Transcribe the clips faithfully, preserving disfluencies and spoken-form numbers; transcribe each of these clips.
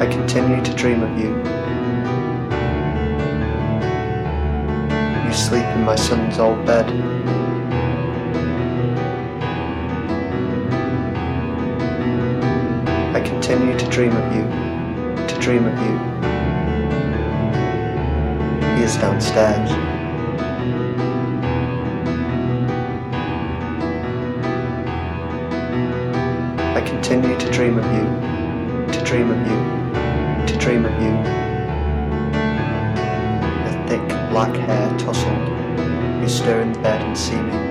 I continue to dream of you. You sleep in my son's old bed. I continue to dream of you, to dream of you. He is downstairs. I continue to dream of you, to dream of you, to dream of you. The thick black hair tousled, you stir in the bed and see me.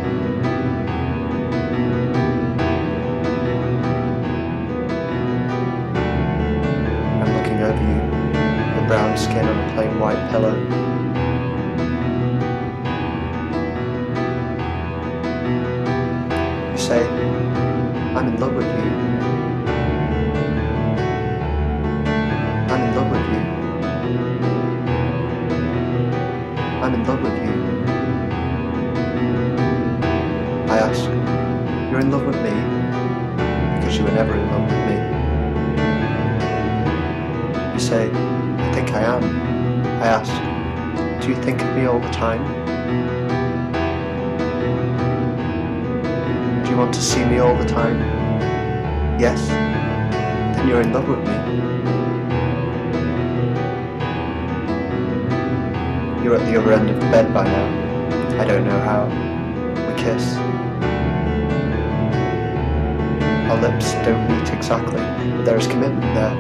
I'm looking over you, the brown skin on a plain white pillow. You say, I'm in love with you. I'm in love with you. I'm in love with you. I ask, you're in love with me? Because you were never in love with me. You say, I think I am. I ask, do you think of me all the time? Do you want to see me all the time? Yes? Then you're in love with me. You're at the other end of the bed by now. I don't know how. We kiss. Our lips don't meet exactly, but there is commitment there.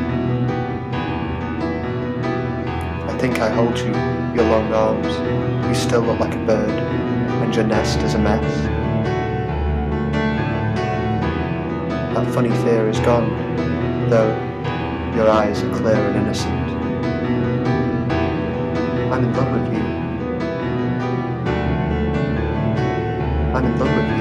I think I hold you, your long arms. You still look like a bird, and your nest is a mess. That funny fear is gone, though your eyes are clear and innocent. I'm in love with you. I'm in love with you.